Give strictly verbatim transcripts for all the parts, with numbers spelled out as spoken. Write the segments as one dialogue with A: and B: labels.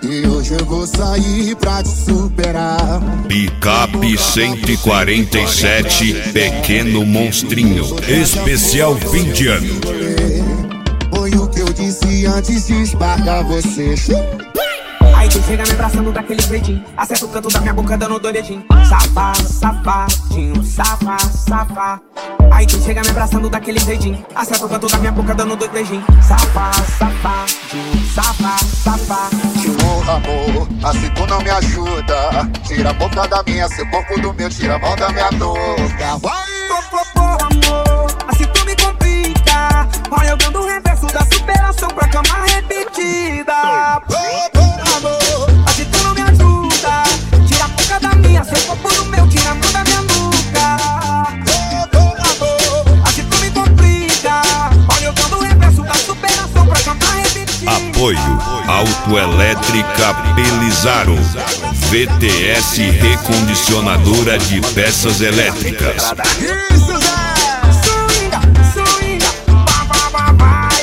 A: E hoje eu vou sair pra te superar.
B: Picape cento e quarenta e sete, Pequeno Monstrinho, especial fim de ano.
A: Foi o que eu disse antes de esbarcar você.
C: Aí tu chega me abraçando daquele jeitinho, acerta o canto da minha boca dando doidinho. Safado, safadinho, safá, safá. Aí tu chega me abraçando daquele jeitinho, acerta o canto da minha boca dando doidinho. Safá, safadinho, safá, safá.
A: Oh, amor, assim tu não me ajuda. Tira a boca da minha, seu corpo do meu, tira a mão da minha boca.
C: Pô, pô, amor, assim tu me complica. Olha eu dando o reverso da superação pra cama repetida. Assim tu não me ajuda. Tira a boca da minha, seu corpo do meu, tira a mão da minha nuca. Assim tu me complica. Olha eu dando o reverso da superação pra cama repetida.
B: Apoio Autoelétrica Pelizaro, V T S recondicionadora de peças elétricas.
C: Isso, Zé! Swinga, swinga, vai, vai, vai.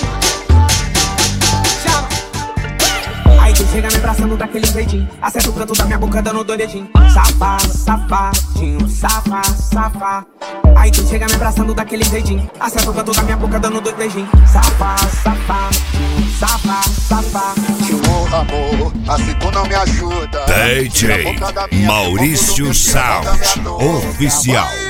C: Chama. Aí tu chega me abraçando daquele jeitinho, acerta o canto da minha boca dando doidinho. Safado, safadinho, safá, safá. Aí tu chega me abraçando daquele jeitinho, acerta o canto da minha boca dando doidinho. Safá, safadinho, safá, safá.
A: Oh, amor, assim tu não me ajuda.
B: D J Maurício Sound Oficial.